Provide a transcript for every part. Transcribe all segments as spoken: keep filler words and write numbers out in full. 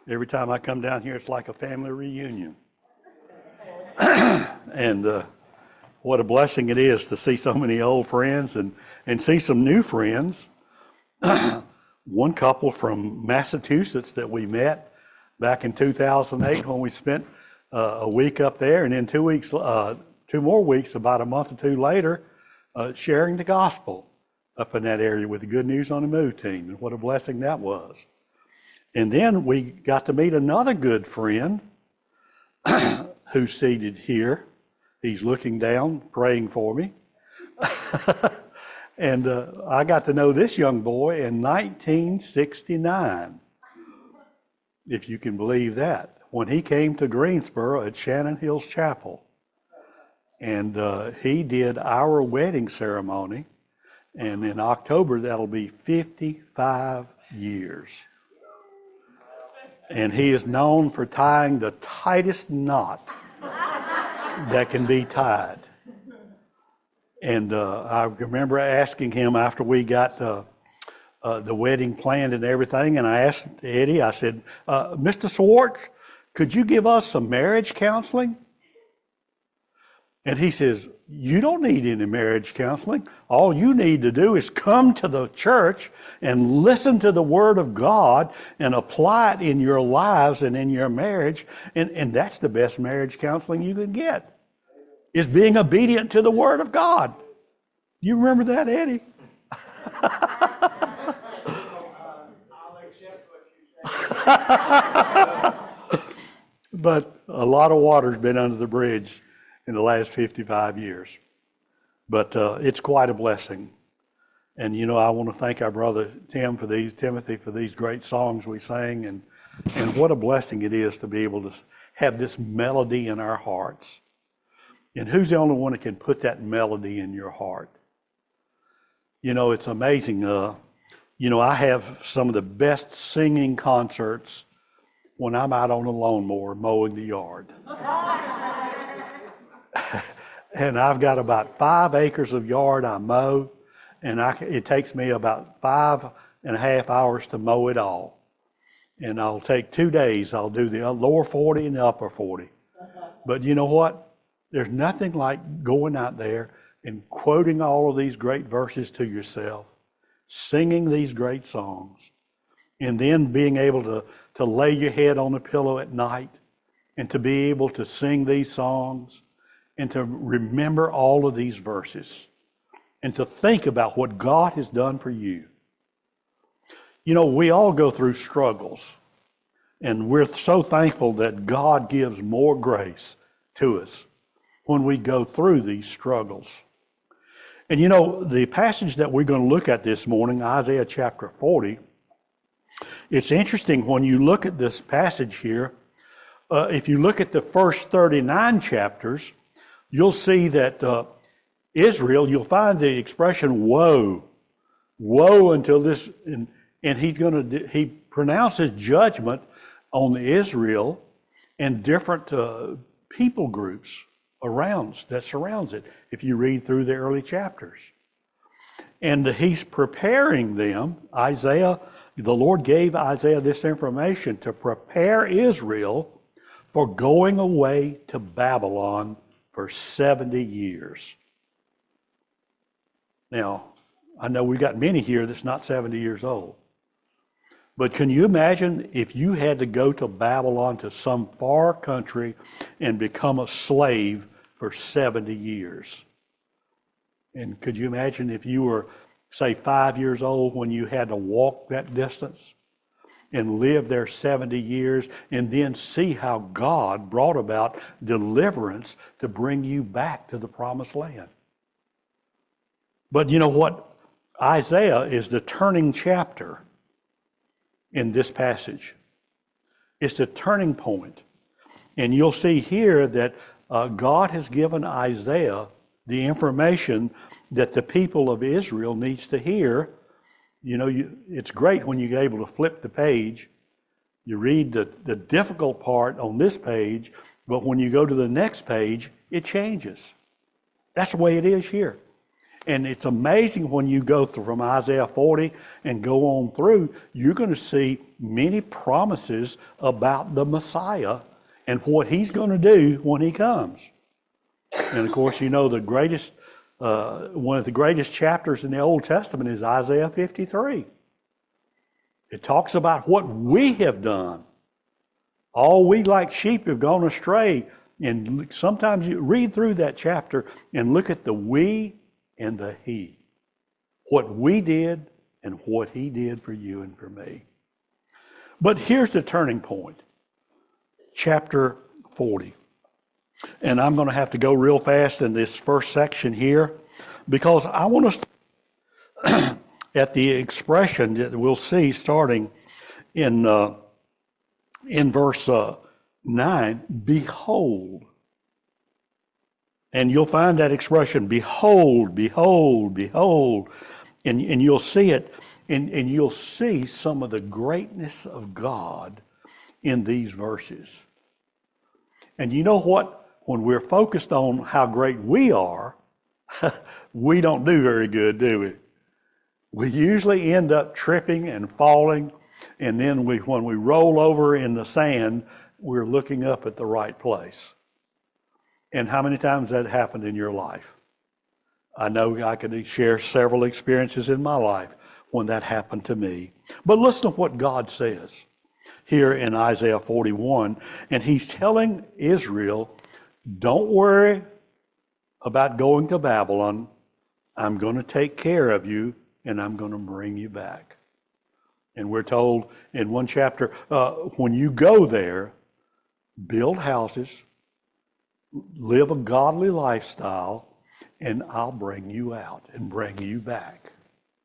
Every time I come down here, it's like a family reunion. and uh, what a blessing it is to see so many old friends and, and see some new friends. One couple from Massachusetts that we met back in two thousand eight when we spent uh, a week up there, and then two weeks, uh, two more weeks, about a month or two later, uh, sharing the gospel up in that area with the Good News on the Move team, and what a blessing that was. And then we got to meet another good friend who's seated here. He's looking down, praying for me. And uh, I got to know this young boy in nineteen sixty-nine, if you can believe that, when he came to Greensboro at Shannon Hills Chapel. And uh, he did our wedding ceremony. And in October, that'll be fifty-five years. And he is known for tying the tightest knot that can be tied. And uh, I remember asking him after we got uh, uh, the wedding planned and everything, and I asked Eddie, I said, uh, Mister Swartz, could you give us some marriage counseling? And he says, you don't need any marriage counseling. All you need to do is come to the church and listen to the Word of God and apply it in your lives and in your marriage. And, and that's the best marriage counseling you can get, is being obedient to the Word of God. You remember that, Eddie? But a lot of water's been under the bridge in the last fifty-five years. But uh, it's quite a blessing. And, you know, I want to thank our brother Tim for these, Timothy, for these great songs we sang. And, and what a blessing it is to be able to have this melody in our hearts. And who's the only one that can put that melody in your heart? You know, it's amazing. Uh, you know, I have some of the best singing concerts when I'm out on a lawnmower mowing the yard. And I've got about five acres of yard I mow, and I, it takes me about five and a half hours to mow it all. And I'll take two days. I'll do the lower forty and the upper forty. But you know what? There's nothing like going out there and quoting all of these great verses to yourself, singing these great songs, and then being able to, to lay your head on the pillow at night and to be able to sing these songs and to remember all of these verses and to think about what God has done for you. You know, we all go through struggles, and we're so thankful that God gives more grace to us when we go through these struggles. And you know, the passage that we're going to look at this morning, Isaiah chapter forty, it's interesting when you look at this passage here. Uh, if you look at the first thirty-nine chapters, you'll see that uh, Israel, you'll find the expression woe, woe until this, and, and he's going to, he pronounces judgment on Israel and different uh, people groups around, that surrounds it, if you read through the early chapters. And he's preparing them. Isaiah, the Lord gave Isaiah this information to prepare Israel for going away to Babylon for seventy years. Now, I know we've got many here that's not seventy years old. But can you imagine if you had to go to Babylon, to some far country, and become a slave for seventy years? And could you imagine if you were, say, five years old when you had to walk that distance and live there seventy years and then see how God brought about deliverance to bring you back to the promised land? But you know what? Isaiah is the turning chapter in this passage. It's the turning point. And you'll see here that uh, God has given Isaiah the information that the people of Israel needs to hear. You know, you, it's great when you're able to flip the page. You read the, the difficult part on this page, but when you go to the next page, it changes. That's the way it is here. And it's amazing when you go through from Isaiah forty and go on through, you're going to see many promises about the Messiah and what he's going to do when he comes. And of course, you know, the greatest, uh, one of the greatest chapters in the Old Testament is Isaiah fifty-three. It talks about what we have done. All we like sheep have gone astray. And sometimes you read through that chapter and look at the we and the he. What we did and what he did for you and for me. But here's the turning point. Chapter forty. And I'm going to have to go real fast in this first section here because I want us to at the expression that we'll see starting in uh, in verse uh, nine, behold. And you'll find that expression, behold, behold, behold. And, and you'll see it, and, and you'll see some of the greatness of God in these verses. And you know what? When we're focused on how great we are, we don't do very good, do we? We usually end up tripping and falling, and then we, when we roll over in the sand, we're looking up at the right place. And how many times that happened in your life? I know I can share several experiences in my life when that happened to me. But listen to what God says here in Isaiah forty-one. And he's telling Israel, don't worry about going to Babylon. I'm going to take care of you and I'm going to bring you back. And we're told in one chapter, uh, when you go there, build houses, live a godly lifestyle, and I'll bring you out and bring you back.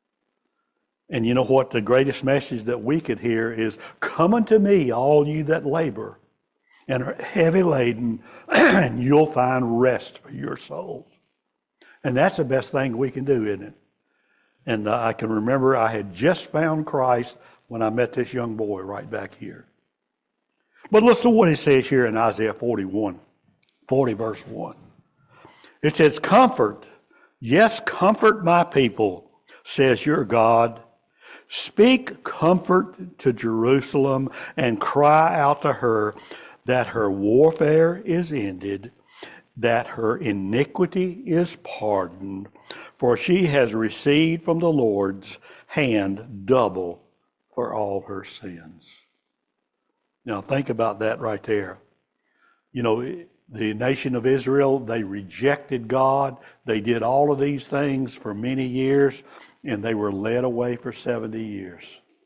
And you know what? The greatest message that we could hear is, come unto me, all you that labor and are heavy laden, and you'll find rest for your souls. And that's the best thing we can do, isn't it? And uh, I can remember I had just found Christ when I met this young boy right back here. But listen to what he says here in Isaiah forty-one, forty verse one. It says, comfort, yes, comfort my people, says your God. Speak comfort to Jerusalem and cry out to her that her warfare is ended, that her iniquity is pardoned, for she has received from the Lord's hand double for all her sins. Now think about that right there. You know, the nation of Israel, they rejected God. They did all of these things for many years, and they were led away for seventy years.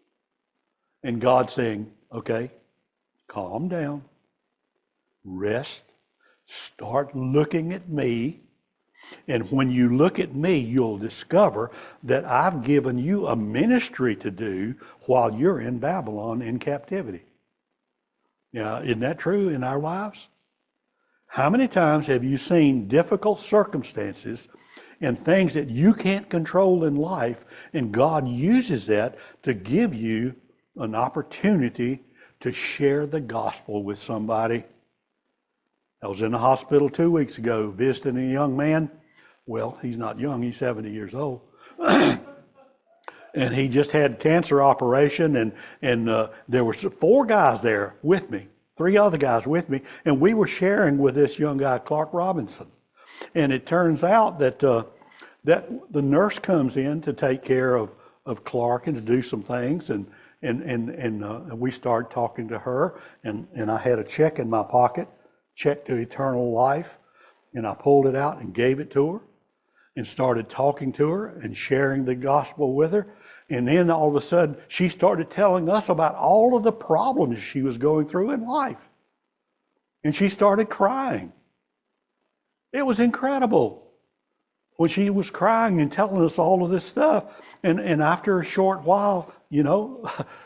And God saying, okay, calm down, rest, start looking at me, and when you look at me, you'll discover that I've given you a ministry to do while you're in Babylon in captivity. Now, isn't that true in our lives? How many times have you seen difficult circumstances and things that you can't control in life, and God uses that to give you an opportunity to share the gospel with somebody? I was in the hospital two weeks ago visiting a young man. Well, he's not young, he's seventy years old. And he just had cancer operation, and, and uh, there were four guys there with me, three other guys with me, and we were sharing with this young guy, Clark Robinson. And it turns out that uh, that the nurse comes in to take care of, of Clark and to do some things, and and and and, uh, and we started talking to her, and, and I had a check in my pocket, check to eternal life, and I pulled it out and gave it to her and started talking to her and sharing the gospel with her. And then all of a sudden, she started telling us about all of the problems she was going through in life. And she started crying. It was incredible when she was crying and telling us all of this stuff. And, and after a short while, you know,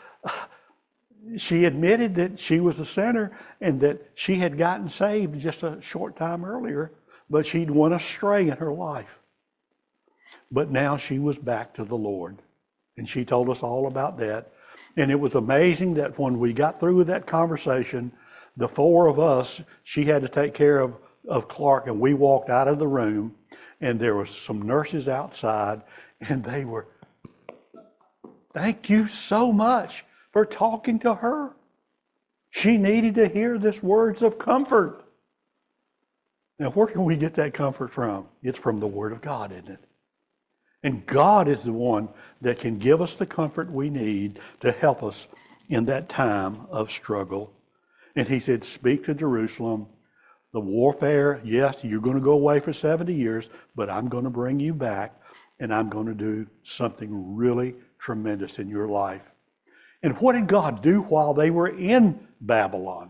she admitted that she was a sinner and that she had gotten saved just a short time earlier, but she'd went astray in her life. But now she was back to the Lord. And she told us all about that. And it was amazing that when we got through with that conversation, the four of us, she had to take care of, of Clark, and we walked out of the room. and there was some nurses outside, and they were, thank you so much for talking to her. She needed to hear this words of comfort. Now, where can we get that comfort from? It's from the Word of God, isn't it? And God is the one that can give us the comfort we need to help us in that time of struggle. And he said, speak to Jerusalem. The warfare, yes, you're going to go away for seventy years, but I'm going to bring you back, and I'm going to do something really tremendous in your life. And what did God do while they were in Babylon?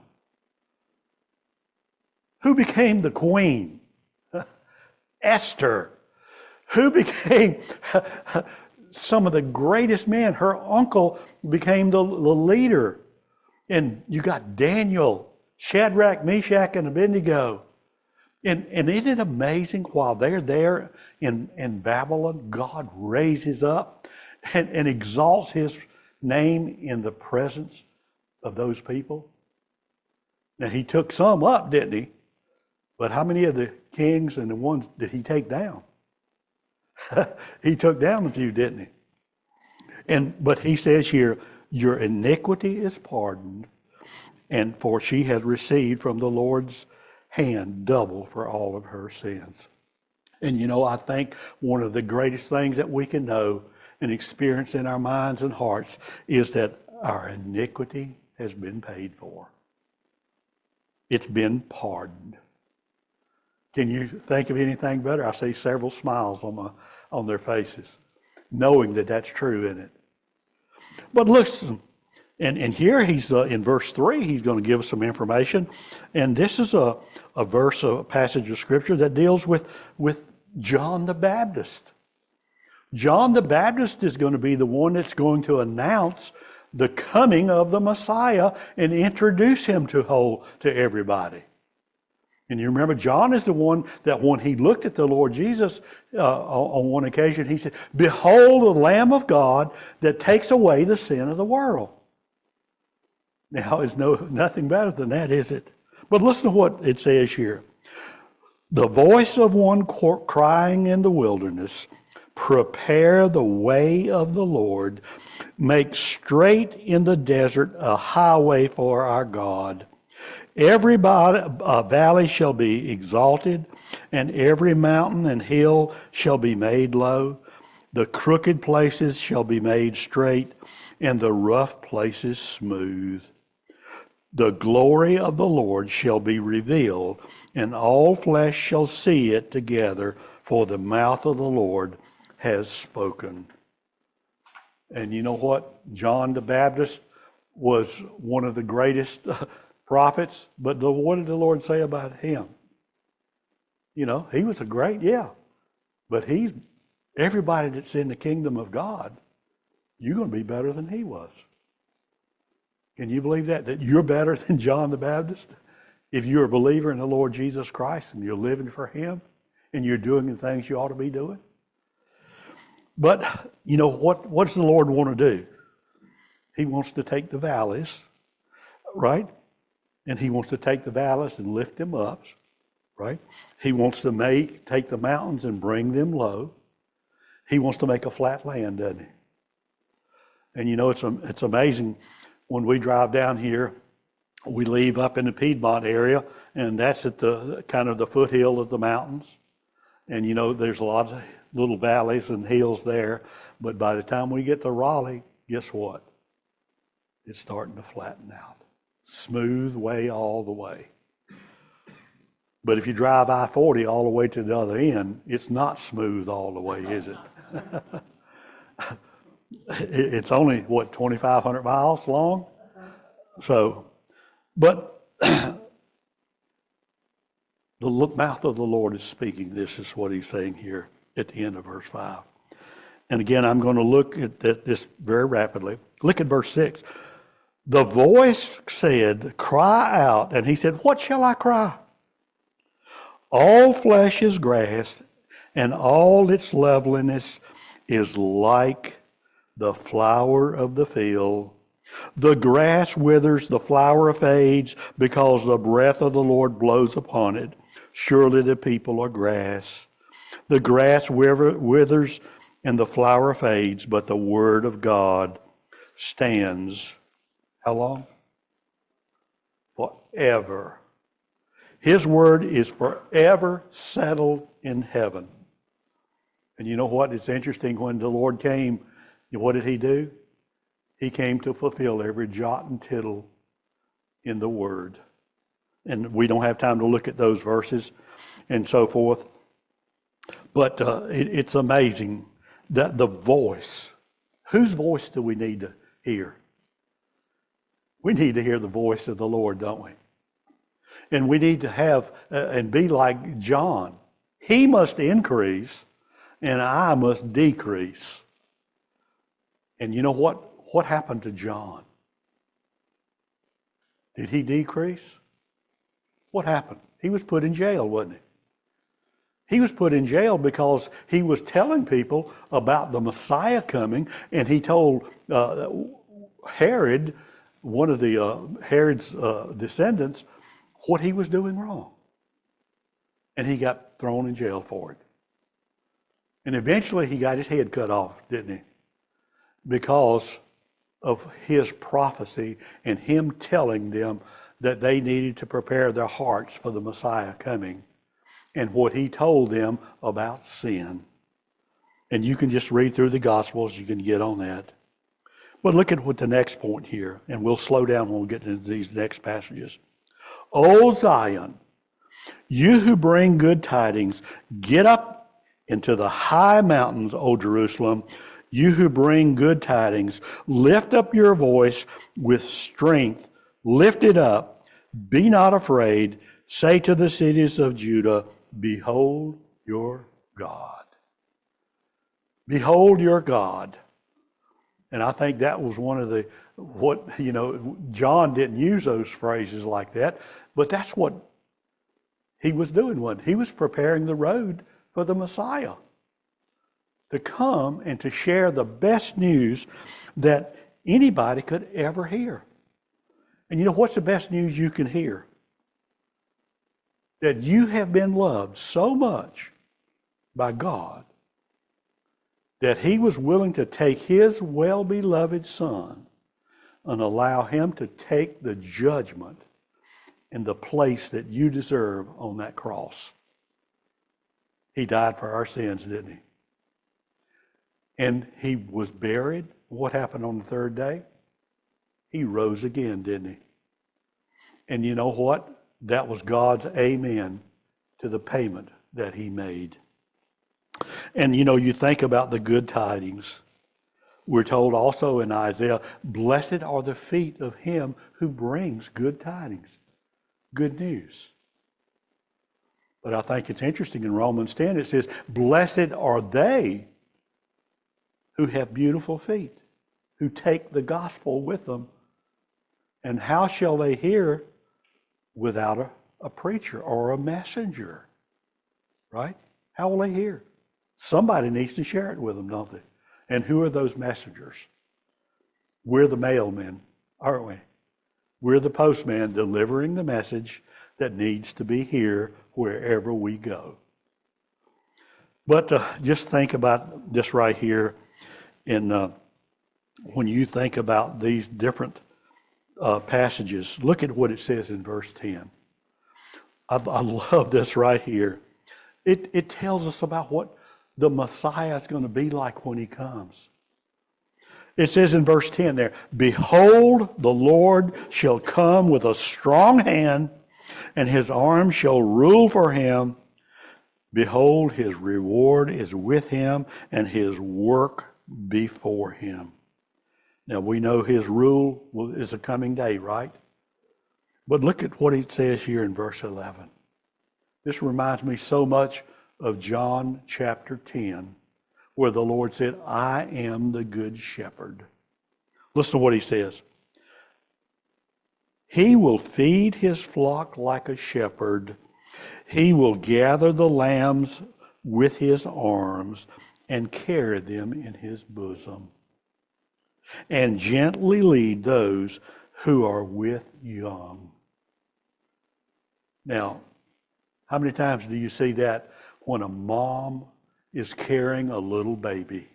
Who became the queen? Esther. Who became some of the greatest men? Her uncle became the, the leader. And you got Daniel, Shadrach, Meshach, and Abednego. And, and isn't it amazing while they're there in, in Babylon, God raises up and, and exalts his name in the presence of those people? Now, he took some up, didn't he? But how many of the kings and the ones did he take down? He took down a few, didn't he? And but he says here, your iniquity is pardoned, and for she has received from the Lord's hand double for all of her sins. And you know, I think one of the greatest things that we can know and experience in our minds and hearts is that our iniquity has been paid for. It's been pardoned. Can you think of anything better? I see several smiles on my on their faces, knowing that that's true in it. But listen, and, and here he's uh, in verse three, he's going to give us some information. And this is a, a verse, a passage of scripture that deals with, with John the Baptist. John the Baptist is going to be the one that's going to announce the coming of the Messiah and introduce him to whole to everybody. And you remember, John is the one that when he looked at the Lord Jesus uh, on one occasion, he said, behold the Lamb of God that takes away the sin of the world. Now, it's no nothing better than that, is it? But listen to what it says here. The voice of one crying in the wilderness, prepare the way of the Lord, make straight in the desert a highway for our God. Every uh, valley shall be exalted, and every mountain and hill shall be made low. The crooked places shall be made straight, and the rough places smooth. The glory of the Lord shall be revealed, and all flesh shall see it together, for the mouth of the Lord has spoken. And you know what? John the Baptist was one of the greatest uh, prophets, but the, what did the Lord say about him? You know, he was a great, yeah, but he's, everybody that's in the kingdom of God, you're going to be better than he was. Can you believe that? That you're better than John the Baptist? If you're a believer in the Lord Jesus Christ and you're living for him and you're doing the things you ought to be doing? But, you know, what, what does the Lord want to do? He wants to take the valleys, right? And he wants to take the valleys and lift them up, right? He wants to make take the mountains and bring them low. He wants to make a flat land, doesn't he? And you know, it's it's amazing when we drive down here, we leave up in the Piedmont area, and that's at the kind of the foothill of the mountains. And you know, there's a lot of little valleys and hills there. But by the time we get to Raleigh, guess what? It's starting to flatten out. Smooth way all the way. But if you drive I forty all the way to the other end, it's not smooth all the way, is it? It's only, what, twenty-five hundred miles long? So, but the mouth of the Lord is speaking. This is what he's saying here at the end of verse five. And again, I'm going to look at this very rapidly. Look at verse six. The voice said, cry out. And he said, what shall I cry? All flesh is grass, and all its loveliness is like the flower of the field. The grass withers, the flower fades, because the breath of the Lord blows upon it. Surely the people are grass. The grass withers and the flower fades, but the word of God stands. How long? Forever. His word is forever settled in heaven. And you know what? It's interesting, when the Lord came, what did he do? He came to fulfill every jot and tittle in the word. And we don't have time to look at those verses and so forth. But uh, it, it's amazing that the voice, whose voice do we need to hear? We need to hear the voice of the Lord, don't we? And we need to have uh, and be like John. He must increase and I must decrease. And you know what? What happened to John? Did he decrease? What happened? He was put in jail, wasn't he? He was put in jail because he was telling people about the Messiah coming, and he told uh, Herod, one of the uh, Herod's uh, descendants, what he was doing wrong. And he got thrown in jail for it. And eventually he got his head cut off, didn't he? Because of his prophecy and him telling them that they needed to prepare their hearts for the Messiah coming, and what he told them about sin. And you can just read through the Gospels, you can get on that. But look at what the next point here, and we'll slow down when we get into these next passages. O Zion, you who bring good tidings, get up into the high mountains, O Jerusalem. You who bring good tidings, lift up your voice with strength. Lift it up. Be not afraid. Say to the cities of Judah, behold your God. Behold your God. And I think that was one of the, what, you know, John didn't use those phrases like that, but that's what he was doing. One, he was preparing the road for the Messiah to come and to share the best news that anybody could ever hear. And you know what's the best news you can hear? That you have been loved so much by God that he was willing to take his well-beloved Son and allow him to take the judgment in the place that you deserve on that cross. He died for our sins, didn't he? And he was buried. What happened on the third day? He rose again, didn't he? And you know what? That was God's amen to the payment that he made. And you know, you think about the good tidings. We're told also in Isaiah, blessed are the feet of him who brings good tidings, good news. But I think it's interesting in Romans ten, it says, blessed are they who have beautiful feet, who take the gospel with them. And how shall they hear without a, a preacher or a messenger? Right? How will they hear? Somebody needs to share it with them, don't they? And who are those messengers? We're the mailmen, aren't we? We're the postman delivering the message that needs to be here wherever we go. But uh, just think about this right here. In uh, when you think about these different uh, passages, look at what it says in verse ten. I, I love this right here. It, it tells us about what the Messiah is going to be like when he comes. It says in verse ten there, behold, the Lord shall come with a strong hand, and his arm shall rule for him. Behold, his reward is with him, and his work before him. Now we know his rule is a coming day, right? But look at what it says here in verse eleven. This reminds me so much of John chapter ten, where the Lord said, I am the good shepherd. Listen to what he says. He will feed his flock like a shepherd. He will gather the lambs with his arms and carry them in his bosom, and gently lead those who are with young. Now, how many times do you see that when a mom is carrying a little baby.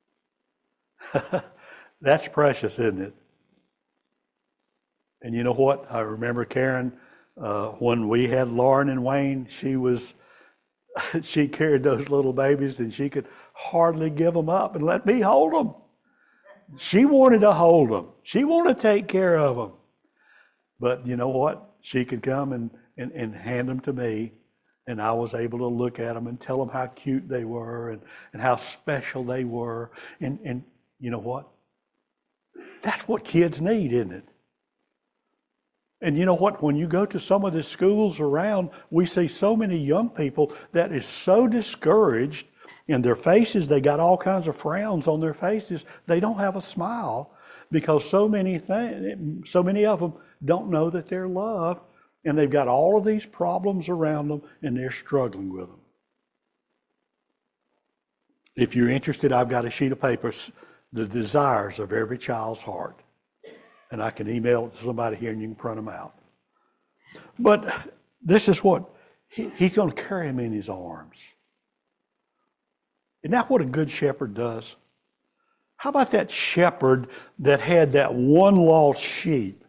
That's precious, isn't it? And you know what? I remember Karen, uh, when we had Lauren and Wayne, she was, she carried those little babies and she could hardly give them up and let me hold them. She wanted to hold them. She wanted to take care of them. But you know what? She could come and, and, and hand them to me, and I was able to look at them and tell them how cute they were and, and how special they were. And, and you know what? That's what kids need, isn't it? And you know what? When you go to some of the schools around, we see so many young people that is so discouraged in their faces. They got all kinds of frowns on their faces. They don't have a smile because so many th- so many of them don't know that they're loved, and they've got all of these problems around them, and they're struggling with them. If you're interested, I've got a sheet of paper, the desires of every child's heart. And I can email it to somebody here and you can print them out. But this is what, he, he's going to carry him in his arms. Isn't that what a good shepherd does? How about that shepherd that had that one lost sheep?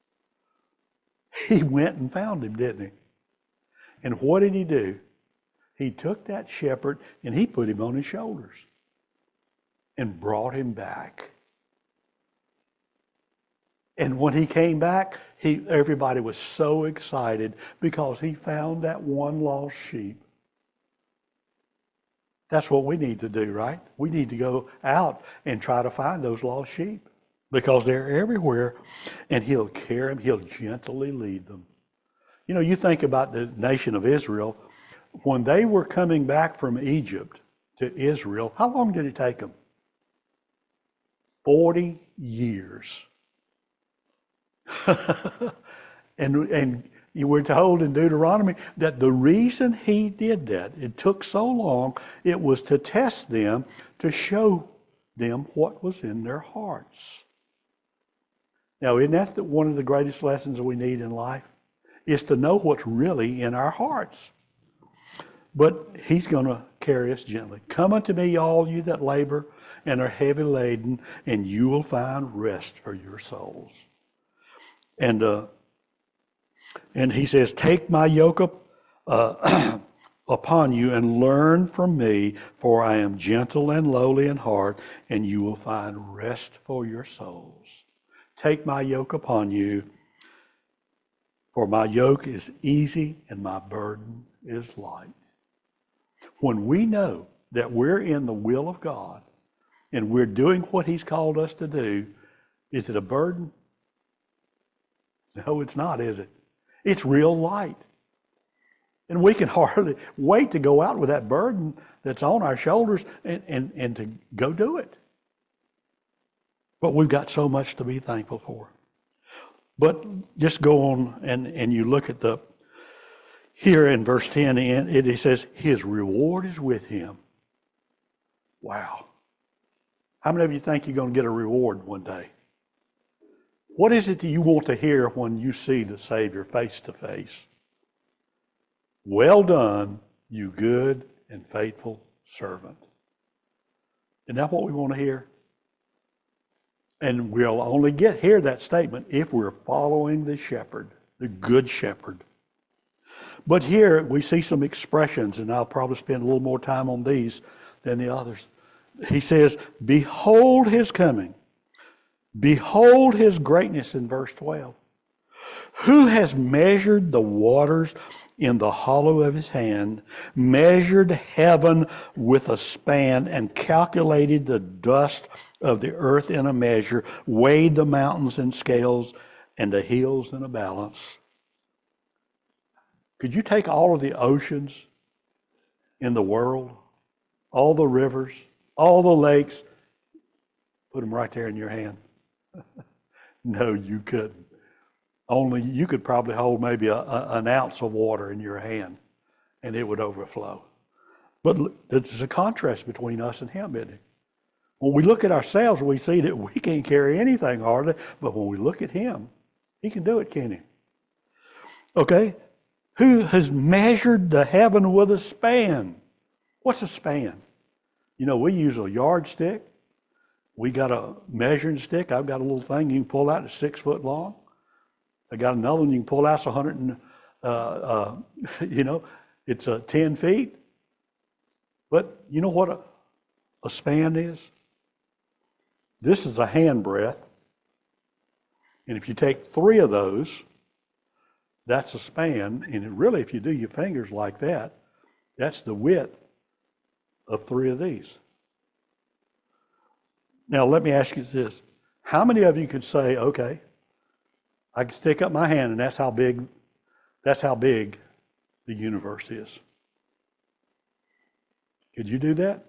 He went and found him, didn't he? And what did he do? He took that shepherd and he put him on his shoulders and brought him back. And when he came back, he, everybody was so excited because he found that one lost sheep. That's what we need to do, right? We need to go out and try to find those lost sheep because they're everywhere, and he'll carry them, he'll gently lead them. You know, you think about the nation of Israel. When they were coming back from Egypt to Israel, how long did it take them? Forty years. and and you were told in Deuteronomy that the reason he did that, it took so long, it was to test them, to show them what was in their hearts. Now, isn't that one of the greatest lessons we need in life? Is to know what's really in our hearts. But he's going to carry us gently. Come unto me, all you that labor and are heavy laden, and you will find rest for your souls. And uh, and he says, take my yoke up, uh, upon you and learn from me, for I am gentle and lowly in heart, and you will find rest for your souls. Take my yoke upon you, for my yoke is easy and my burden is light. When we know that we're in the will of God and we're doing what he's called us to do, is it a burden? No, it's not, is it? It's real light. And we can hardly wait to go out with that burden that's on our shoulders and, and, and to go do it. But we've got so much to be thankful for. But just go on and, and you look at the, here in verse ten, it, it says, his reward is with him. Wow. How many of you think you're going to get a reward one day? What is it that you want to hear when you see the Savior face to face? Well done, you good and faithful servant. Isn't that what we want to hear? And we'll only get hear that statement if we're following the shepherd, the good shepherd. But here we see some expressions, and I'll probably spend a little more time on these than the others. He says, behold his coming. Behold his greatness in verse twelve. Who has measured the waters in the hollow of his hand, measured heaven with a span, and calculated the dust of the earth in a measure, weighed the mountains in scales and the hills in a balance? Could you take all of the oceans in the world, all the rivers, all the lakes, put them right there in your hand? No, you couldn't. Only you could probably hold maybe a, a, an ounce of water in your hand and it would overflow. But there's a contrast between us and him, isn't it? When we look at ourselves, we see that we can't carry anything hardly, but when we look at him, he can do it, can't he? Okay? Who has measured the heaven with a span? What's a span? You know, we use a yardstick. We got a measuring stick. I've got a little thing you can pull out that's six foot long. I got another one you can pull out, it's a hundred and, uh, uh, you know, it's uh, ten feet. But you know what a, a span is? This is a hand breadth. And if you take three of those, that's a span. And really, if you do your fingers like that, that's the width of three of these. Now, let me ask you this. How many of you could say, okay, I can stick up my hand and that's how big, that's how big the universe is? Could you do that?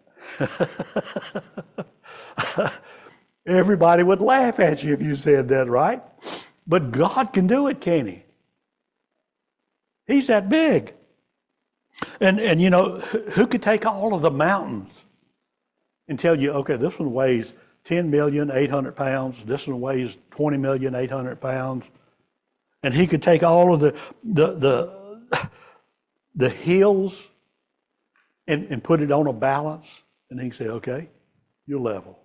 Everybody would laugh at you if you said that, right? But God can do it, can't he? He's that big. And, and you know, who could take all of the mountains and tell you, okay, this one weighs ten million eight hundred pounds, this one weighs twenty million eight hundred pounds. And he could take all of the the the, the hills and, and put it on a balance, and he can say, okay, you're level.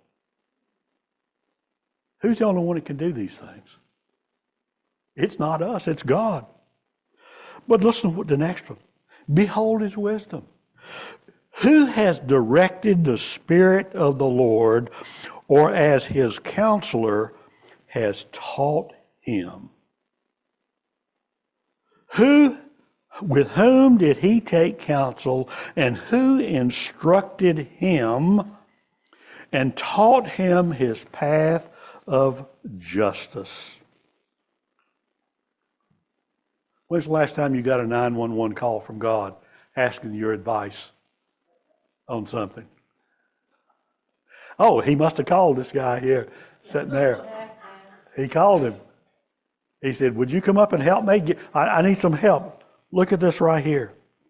Who's the only one that can do these things? It's not us, it's God. But listen to the next one. Behold his wisdom. Who has directed the Spirit of the Lord, or as his counselor has taught him? Who, with whom did he take counsel, and who instructed him and taught him his path of justice? When's the last time you got a nine one one call from God asking your advice on something? Oh, he must have called this guy here, sitting there. He called him. He said, would you come up and help me? Get, I, I need some help. Look at this right here.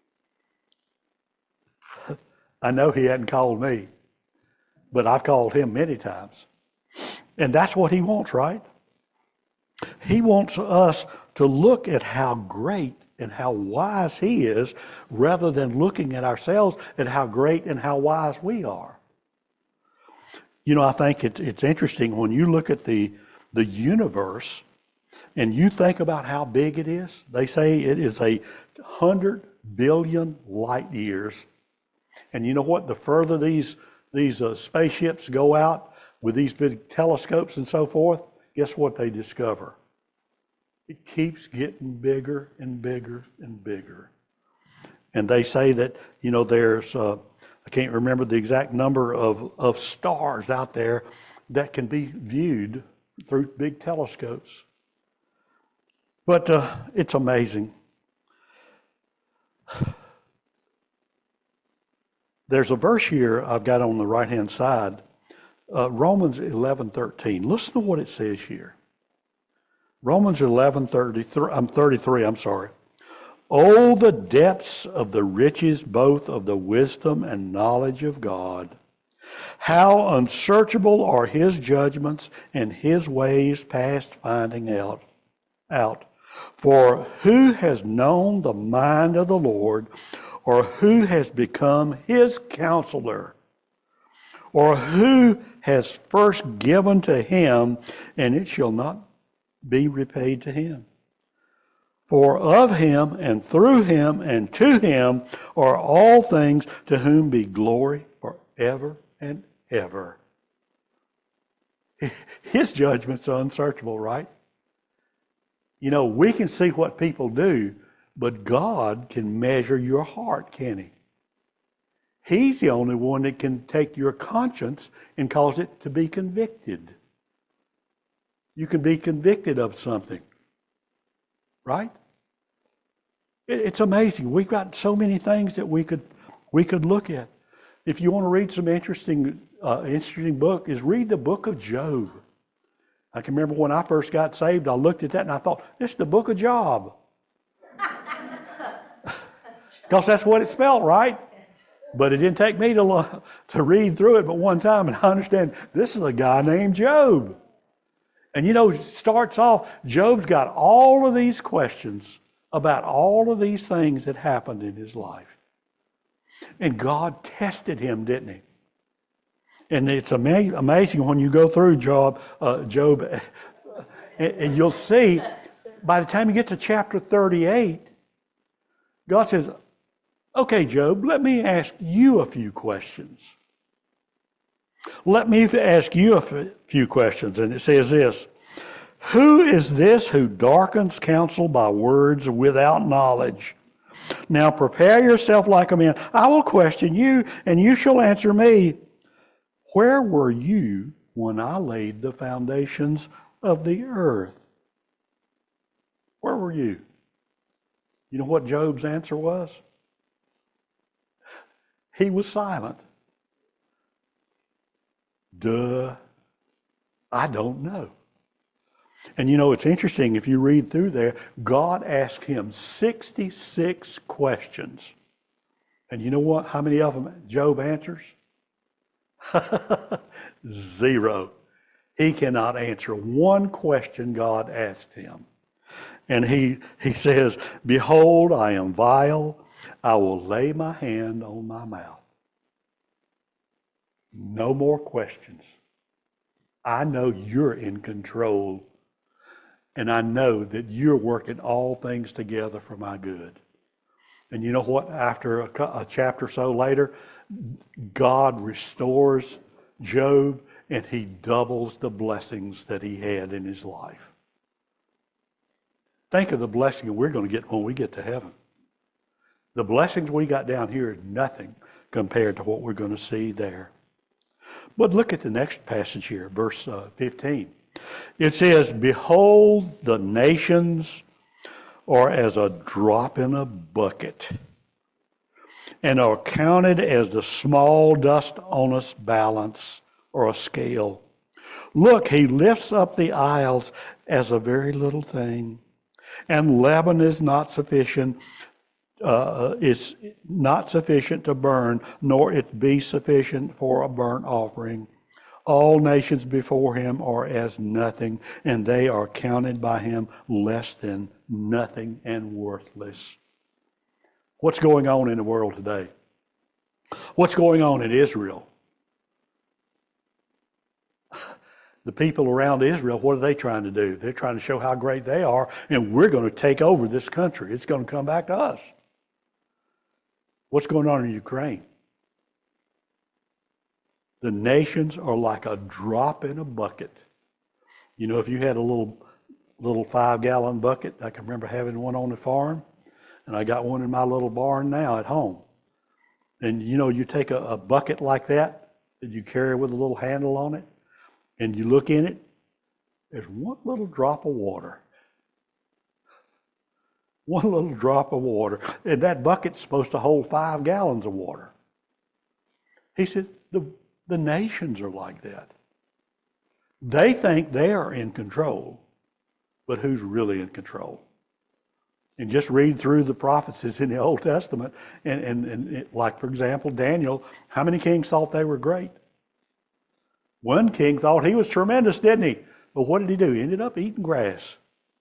I know he hadn't called me, but I've called him many times. And that's what he wants, right? He wants us to look at how great and how wise he is, rather than looking at ourselves at how great and how wise we are. You know, I think it's, it's interesting when you look at the, the universe and you think about how big it is. They say it is a hundred billion light years. And you know what? The further these, these uh, spaceships go out with these big telescopes and so forth, guess what they discover? It keeps getting bigger and bigger and bigger. And they say that, you know, there's, uh, I can't remember the exact number of, of stars out there that can be viewed through big telescopes. But uh, it's amazing. There's a verse here I've got on the right-hand side, uh, Romans eleven thirteen. Listen to what it says here. Romans eleven thirty-three, I'm thirty-three, I'm sorry. Oh, the depths of the riches both of the wisdom and knowledge of God. How unsearchable are his judgments and his ways past finding out. out. For who has known the mind of the Lord, or who has become his counselor, or who has first given to him, and it shall not be repaid to him? For of him, and through him, and to him are all things, to whom be glory forever and ever. His judgments are unsearchable, right? You know, we can see what people do, but God can measure your heart, can he? He's the only one that can take your conscience and cause it to be convicted. You can be convicted of something, right? It's amazing. We've got so many things that we could we could look at. If you want to read some interesting uh, interesting book, is read the book of Job. I can remember when I first got saved, I looked at that and I thought, this is the book of Job. Because that's what it spelled, right? But it didn't take me to, to read through it but one time and I understand this is a guy named Job. And you know, it starts off, Job's got all of these questions about all of these things that happened in his life. And God tested him, didn't he? And it's ama- amazing when you go through Job, uh, Job, and, and you'll see by the time you get to chapter thirty-eight, God says, okay, Job, let me ask you a few questions. Let me ask you a few questions. And it says this, who is this who darkens counsel by words without knowledge? Now prepare yourself like a man. I will question you, and you shall answer me. Where were you when I laid the foundations of the earth? Where were you? You know what Job's answer was? He was silent. Duh. I don't know. And you know, it's interesting, if you read through there, God asked him sixty-six questions. And you know what? How many of them Job answers? Zero. He cannot answer one question God asked him. And he, he says, behold, I am vile. I will lay my hand on my mouth. No more questions. I know you're in control. And I know that you're working all things together for my good. And you know what? After a, a chapter or so later, God restores Job and he doubles the blessings that he had in his life. Think of the blessing we're going to get when we get to heaven. The blessings we got down here is nothing compared to what we're going to see there. But look at the next passage here, verse uh, fifteen. It says, behold, the nations are as a drop in a bucket, and are counted as the small dust on a balance or a scale. Look, he lifts up the isles as a very little thing, and Lebanon is not sufficient. Uh, it's not sufficient to burn, nor it be sufficient for a burnt offering. All nations before him are as nothing, and they are counted by him less than nothing and worthless. What's going on in the world today? What's going on in Israel? The people around Israel, what are they trying to do? They're trying to show how great they are, and we're going to take over this country. It's going to come back to us. What's going on in Ukraine? The nations are like a drop in a bucket. You know, if you had a little little five-gallon bucket, I can remember having one on the farm, and I got one in my little barn now at home. And you know, you take a, a bucket like that that you carry with a little handle on it, and you look in it, there's one little drop of water. One little drop of water. And that bucket's supposed to hold five gallons of water. He said, the The nations are like that. They think they are in control, but who's really in control? And just read through the prophecies in the Old Testament, and, and, and it, like, for example, Daniel, how many kings thought they were great? One king thought he was tremendous, didn't he? But what did he do? He ended up eating grass.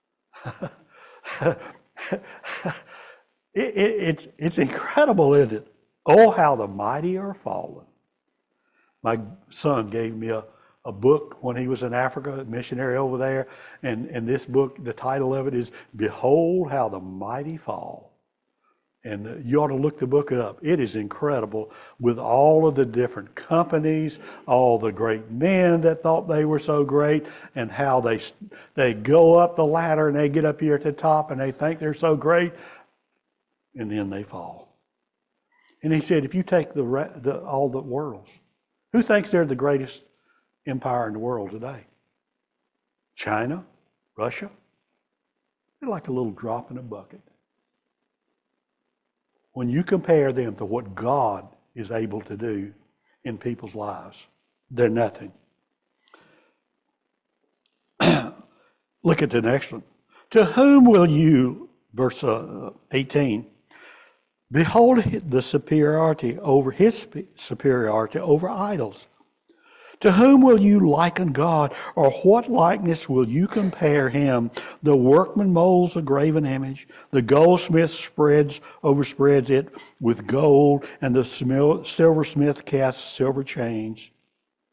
it, it, it's, it's incredible, isn't it? Oh, how the mighty are fallen. My son gave me a, a book when he was in Africa, a missionary over there, and, and this book, the title of it is Behold How the Mighty Fall. And you ought to look the book up. It is incredible with all of the different companies, all the great men that thought they were so great, and how they, they go up the ladder and they get up here at the top and they think they're so great, and then they fall. And he said, if you take the, the all the worlds, who thinks they're the greatest empire in the world today? China? Russia? They're like a little drop in a bucket. When you compare them to what God is able to do in people's lives, they're nothing. Look at the next one. To whom will you, verse uh, eighteen, behold the superiority over his superiority over idols. To whom will you liken God, or what likeness will you compare him? The workman molds a graven image, the goldsmith spreads overspreads it with gold, and the silversmith casts silver chains.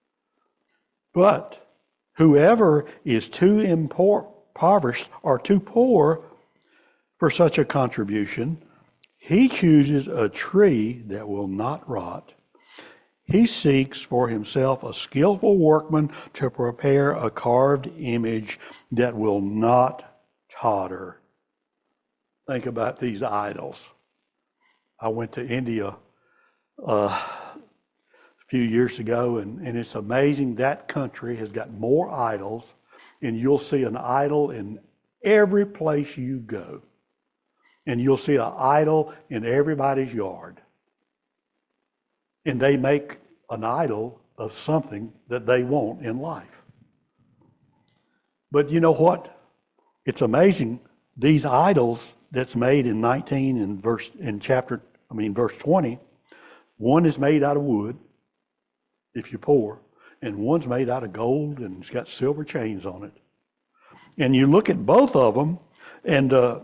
But whoever is too impoverished or too poor for such a contribution, he chooses a tree that will not rot. He seeks for himself a skillful workman to prepare a carved image that will not totter. Think about these idols. I went to India uh, a few years ago, and, and it's amazing. That country has got more idols, and you'll see an idol in every place you go. And you'll see an idol in everybody's yard. And they make an idol of something that they want in life. But you know what? It's amazing. These idols that's made in nineteen and verse in chapter, I mean verse twenty, one is made out of wood, if you're poor, and one's made out of gold and it's got silver chains on it. And you look at both of them, and uh,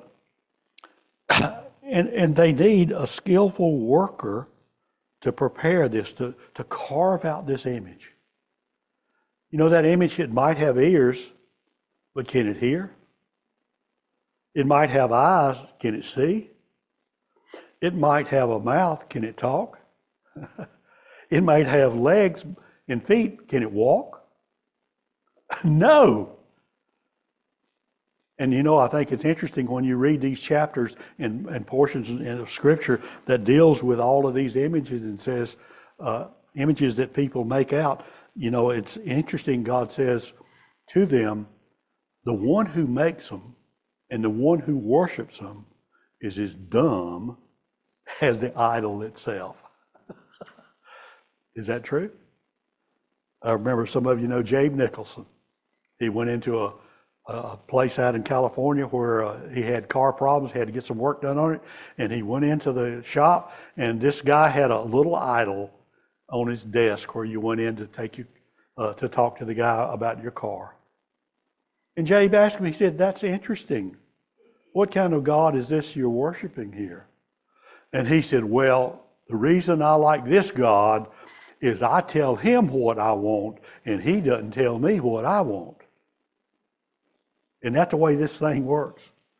and and they need a skillful worker to prepare this, to, to carve out this image. You know, that image, it might have ears, but can it hear? It might have eyes, can it see? It might have a mouth, can it talk? It might have legs and feet, can it walk? No. And you know, I think it's interesting when you read these chapters and, and portions of Scripture that deals with all of these images and says, uh, images that people make out, you know, it's interesting. God says to them, the one who makes them and the one who worships them is as dumb as the idol itself. Is that true? I remember some of you know Jabe Nicholson. He went into a a place out in California where uh, he had car problems, had to get some work done on it, and he went into the shop, and this guy had a little idol on his desk where you went in to take you uh, to talk to the guy about your car. And Jabe asked me, he said, "That's interesting. What kind of God is this you're worshiping here?" And he said, "Well, the reason I like this God is I tell him what I want, and he doesn't tell me what I want." And that's the way this thing works.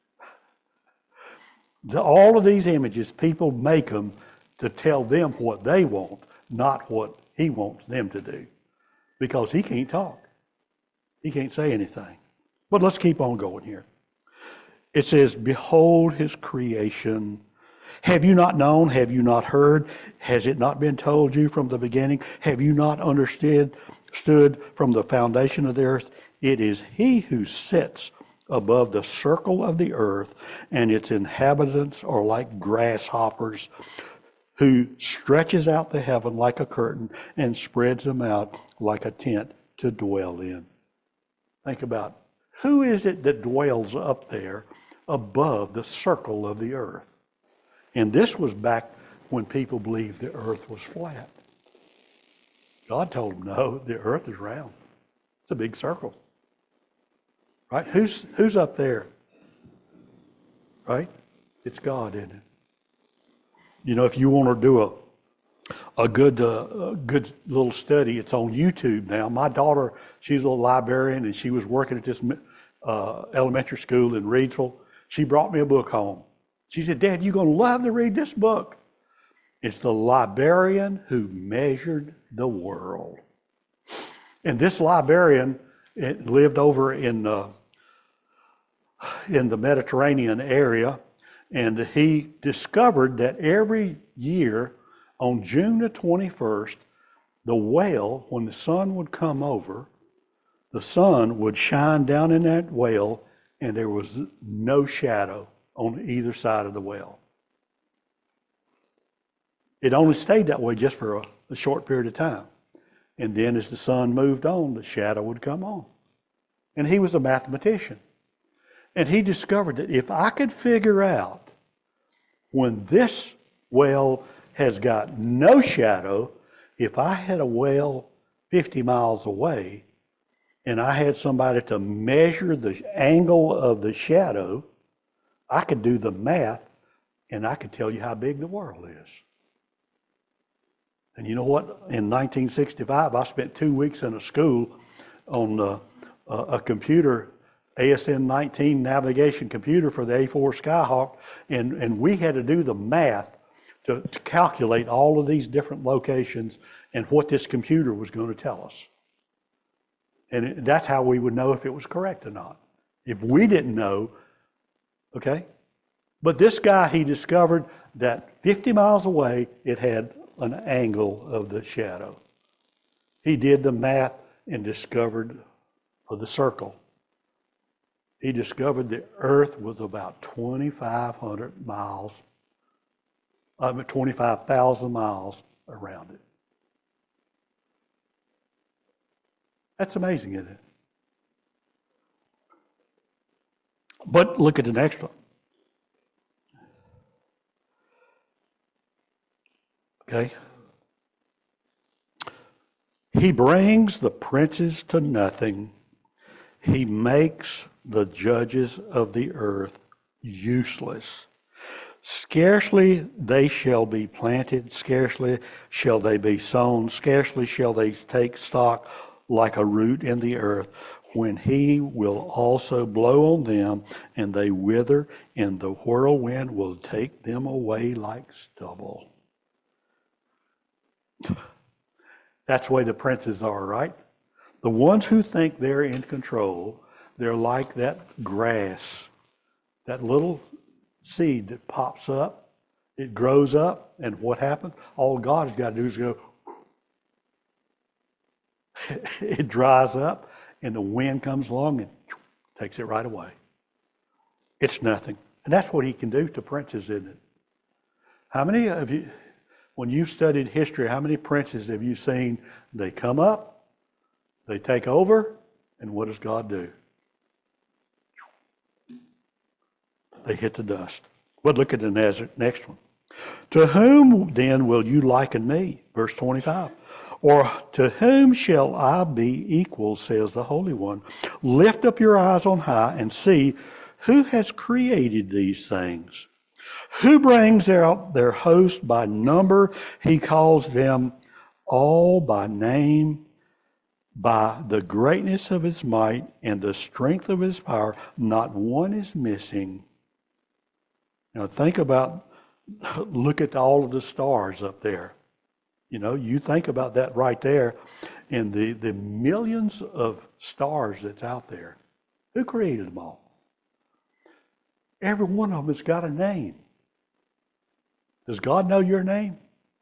The, all of these images, people make them to tell them what they want, not what he wants them to do. Because he can't talk. He can't say anything. But let's keep on going here. It says, "Behold his creation. Have you not known? Have you not heard? Has it not been told you from the beginning? Have you not understood stood from the foundation of the earth? It is he who sits above the circle of the earth, and its inhabitants are like grasshoppers, who stretches out the heaven like a curtain and spreads them out like a tent to dwell in." Think about, who is it that dwells up there above the circle of the earth? And this was back when people believed the earth was flat. God told them, no, the earth is round. It's a big circle. Right? Who's who's up there? Right? It's God, isn't it? You know, if you want to do a a good uh, a good little study, it's on YouTube now. My daughter, she's a little librarian, and she was working at this uh, elementary school in Reedsville. She brought me a book home. She said, "Dad, you're going to love to read this book. It's The Librarian Who Measured the World." And this librarian, it lived over in uh, in the Mediterranean area, and he discovered that every year on June the twenty-first, the whale, when the sun would come over, the sun would shine down in that whale, and there was no shadow on either side of the whale. It only stayed that way just for a, a short period of time. And then as the sun moved on, the shadow would come on. And he was a mathematician. And he discovered that if I could figure out when this whale has got no shadow, if I had a whale fifty miles away and I had somebody to measure the angle of the shadow, I could do the math and I could tell you how big the world is. And you know what? In nineteen sixty-five, I spent two weeks in a school on uh, a, a computer, A S N nineteen navigation computer for the A four Skyhawk, and, and we had to do the math to, to calculate all of these different locations and what this computer was going to tell us. And it, that's how we would know if it was correct or not. If we didn't know, okay? But this guy, he discovered that fifty miles away, it had an angle of the shadow. He did the math and discovered for the circle. He discovered the Earth was about twenty-five hundred miles, I mean twenty-five thousand miles around it. That's amazing, isn't it? But look at the next one. Okay. He brings the princes to nothing. He makes the judges of the earth useless. Scarcely they shall be planted, scarcely shall they be sown, scarcely shall they take stock like a root in the earth, when he will also blow on them, and they wither, and the whirlwind will take them away like stubble. That's the way the princes are, right? The ones who think they're in control, they're like that grass, that little seed that pops up, it grows up, and what happens? All God has got to do is go, it dries up, and the wind comes along and takes it right away. It's nothing. And that's what he can do to princes, isn't it? How many of you, when you studied history, how many princes have you seen? They come up, they take over, and what does God do? They hit the dust. But look at the next one. To whom then will you liken me? Verse twenty-five. Or to whom shall I be equal, says the Holy One? Lift up your eyes on high and see who has created these things. Who brings out their host by number? He calls them all by name. By the greatness of his might and the strength of his power, not one is missing. Now think about, look at all of the stars up there. You know, you think about that right there, and the, the millions of stars that's out there. Who created them all? Every one of them has got a name. Does God know your name?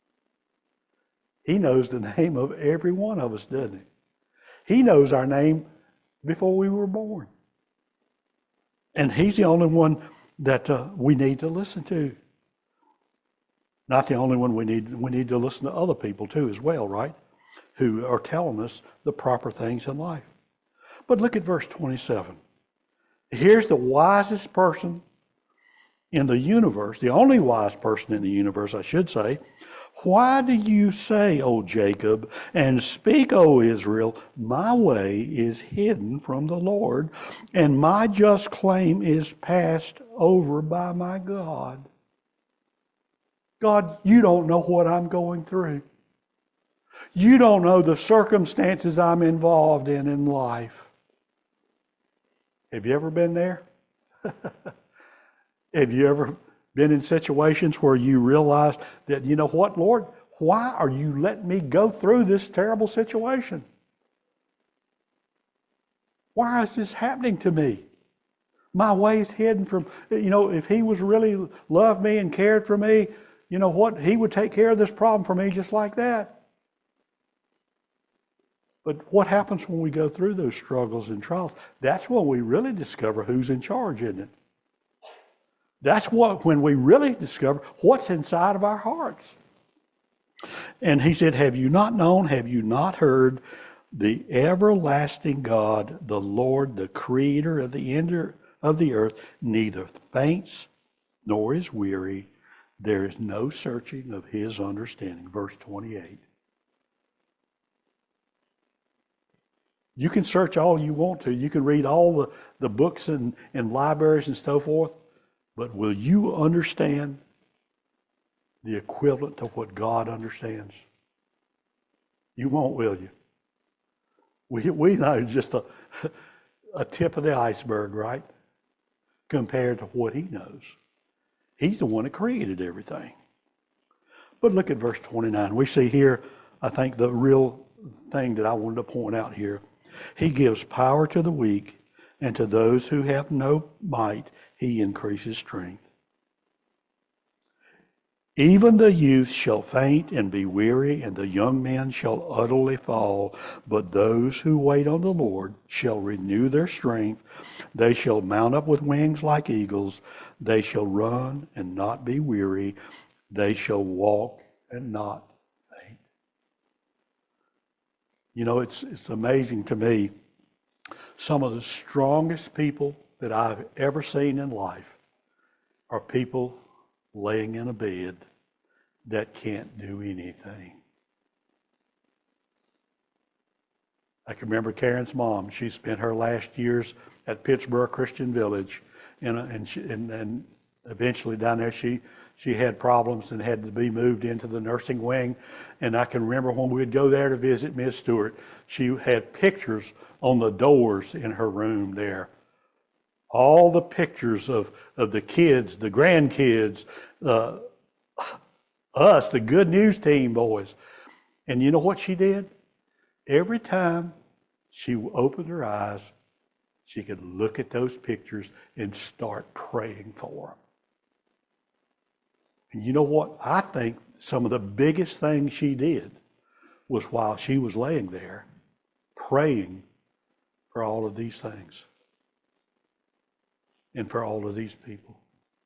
He knows the name of every one of us, doesn't he? He knows our name before we were born. And he's the only one that uh, we need to listen to. Not the only one we need. We need to listen to other people too as well, right? Who are telling us the proper things in life. But look at verse twenty-seven. Here's the wisest person in the universe, the only wise person in the universe, I should say. Why do you say, O Jacob, and speak, O Israel, my way is hidden from the Lord, and my just claim is passed over by my God? God, you don't know what I'm going through. You don't know the circumstances I'm involved in in life. Have you ever been there? Have you ever been in situations where you realize that, you know what, Lord, why are you letting me go through this terrible situation? Why is this happening to me? My way's hidden from, you know, if he was really loved me and cared for me, you know what, he would take care of this problem for me just like that. But what happens when we go through those struggles and trials? That's when we really discover who's in charge, isn't it? That's what, when we really discover what's inside of our hearts. And he said, have you not known, have you not heard, the everlasting God, the Lord, the creator of the end of the earth, neither faints nor is weary. There is no searching of his understanding. Verse twenty-eight. You can search all you want to. You can read all the, the books and, and libraries and so forth. But will you understand the equivalent to what God understands? You won't, will you? We, we know just a, a tip of the iceberg, right? Compared to what he knows. He's the one that created everything. But look at verse twenty-nine. We see here, I think, the real thing that I wanted to point out here. He gives power to the weak, and to those who have no might, he increases strength. Even the youth shall faint and be weary, and the young men shall utterly fall. But those who wait on the Lord shall renew their strength. They shall mount up with wings like eagles. They shall run and not be weary. They shall walk and not faint. You know, it's, it's amazing to me. Some of the strongest people that I've ever seen in life are people laying in a bed that can't do anything. I can remember Karen's mom. She spent her last years at Pittsburgh Christian Village, and and, she, and and eventually down there she she had problems and had to be moved into the nursing wing. And I can remember when we'd go there to visit Miss Stewart, she had pictures on the doors in her room there. All the pictures of, of the kids, the grandkids, uh, us, the Good News Team boys. And you know what she did? Every time she opened her eyes, she could look at those pictures and start praying for them. And you know what? I think some of the biggest things she did was while she was laying there praying for all of these things and for all of these people.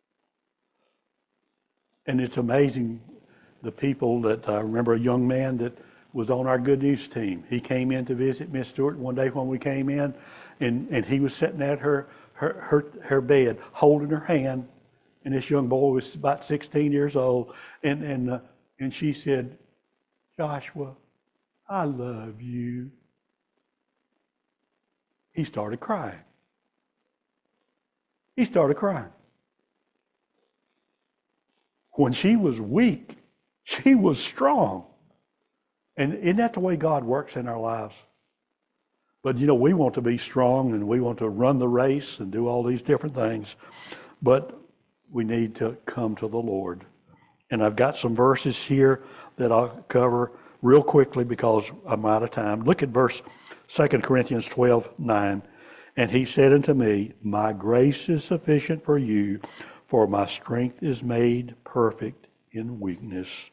And it's amazing, the people that, I remember a young man that was on our Good News team. He came in to visit Miss Stewart one day when we came in, and, and he was sitting at her, her, her, her bed holding her hand, and this young boy was about sixteen years old, and, and, uh, and she said, "Joshua, I love you." He started crying. He started crying. When she was weak, she was strong. And isn't that the way God works in our lives? But you know, we want to be strong and we want to run the race and do all these different things. But we need to come to the Lord. And I've got some verses here that I'll cover real quickly because I'm out of time. Look at verse Second Corinthians twelve nine. And he said unto me, "My grace is sufficient for you, for my strength is made perfect in weakness."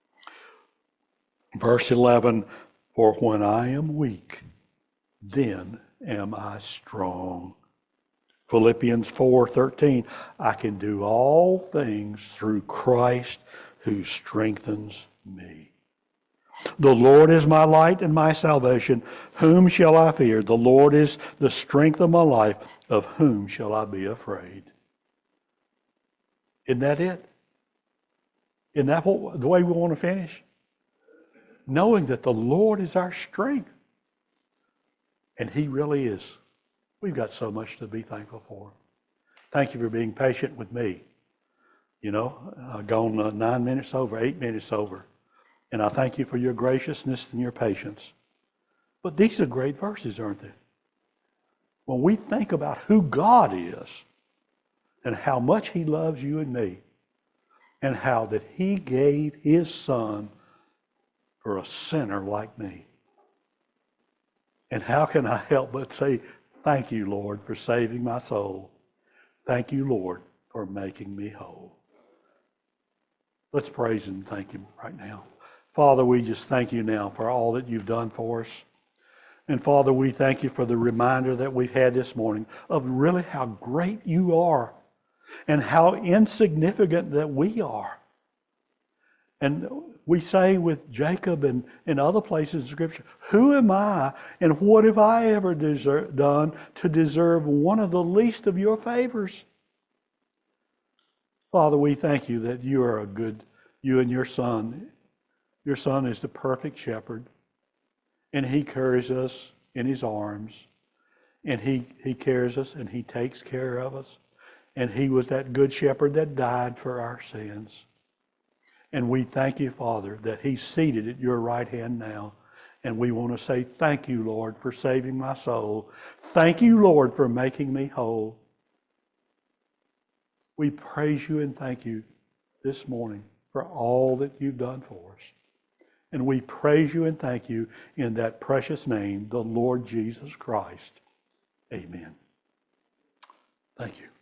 Verse eleven, "For when I am weak, then am I strong." Philippians four thirteen, "I can do all things through Christ who strengthens me." The Lord is my light and my salvation. Whom shall I fear? The Lord is the strength of my life. Of whom shall I be afraid? Isn't that it? Isn't that what, the way we want to finish? Knowing that the Lord is our strength. And He really is. We've got so much to be thankful for. Thank you for being patient with me. You know, I've gone uh, nine minutes over, eight minutes over. And I thank you for your graciousness and your patience. But these are great verses, aren't they? When we think about who God is and how much He loves you and me and how that He gave His Son for a sinner like me. And how can I help but say, thank you, Lord, for saving my soul. Thank you, Lord, for making me whole. Let's praise and thank Him right now. Father, we just thank you now for all that you've done for us. And Father, we thank you for the reminder that we've had this morning of really how great you are and how insignificant that we are. And we say with Jacob and, and other places in Scripture, who am I and what have I ever deserve, done to deserve one of the least of your favors? Father, we thank you that you are a good, you and your Son. Your Son is the perfect shepherd, and He carries us in His arms, and He, he carries us and He takes care of us. And He was that good shepherd that died for our sins. And we thank you, Father, that He's seated at your right hand now, And we want to say, thank you, Lord, for saving my soul. Thank you, Lord, for making me whole. We praise you and thank you this morning for all that you've done for us. And we praise you and thank you in that precious name, the Lord Jesus Christ. Amen. Thank you.